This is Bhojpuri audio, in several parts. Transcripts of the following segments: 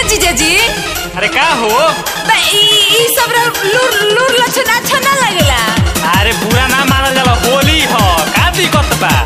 जीजाजी अरे का हो ई सब लूर लक्षण अच्छा ना लगेला। अरे बुरा ना मानल जाला, होली ह का दिक्कत बा।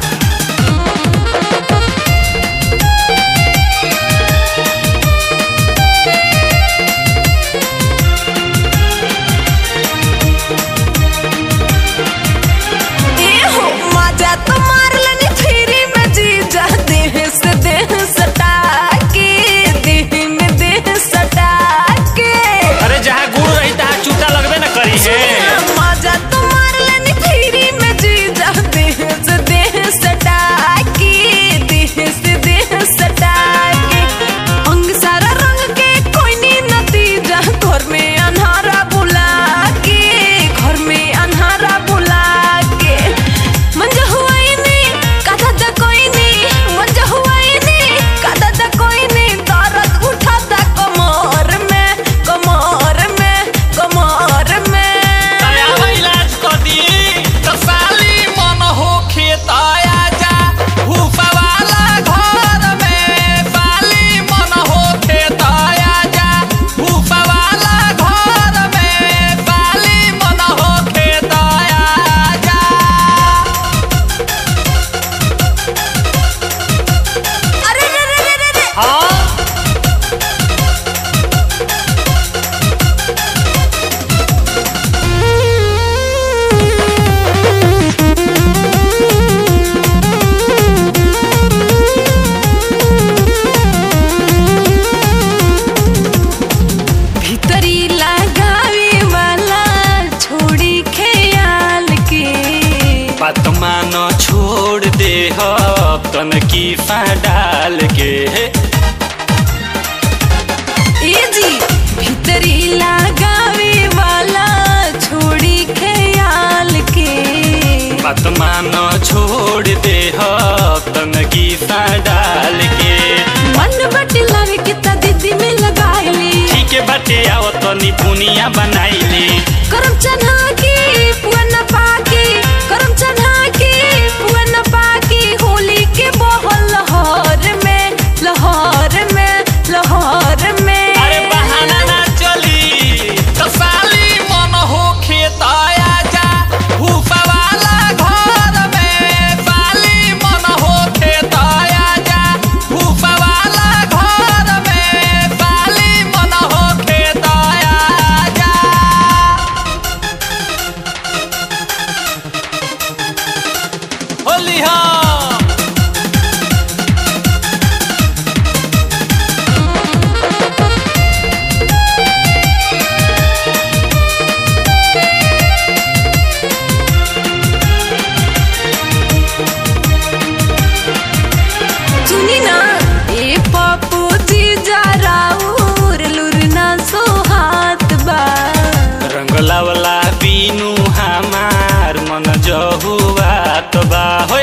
मान छोड़ दे तन की डाल के ए जी भीतरी लगावे वाला छोड़ी ख्याल के बात मान छोड़ दे तन की डाल के मन बटे लावे के ता दीदी में लगाइली ठीक है बटे आओ तो निपुनिया बनाइली करम चना की पुअन पाकी करम चना की पुअन पाकी होली के बहल लहर में अरे बहाना ना चली तो साली मन हो खेताया जा भूसा वाला घर में साली मन हो खेताया जा भूसा वाला घर में साली मन हो खेताया जा होली हो रंगलावला बीनू हमार मन जहुआ तो बा होय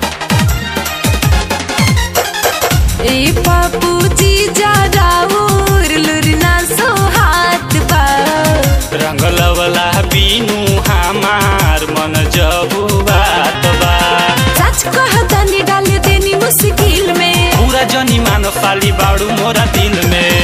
ए पापू जी जा राउर लुरना सो हाथ बा रंगलावला बीनू हमार मन जहुआ तो बा सच कहता नि डाल देनी मुश्किल में पूरा जनी मान साली बाड़ू मोरा दिल में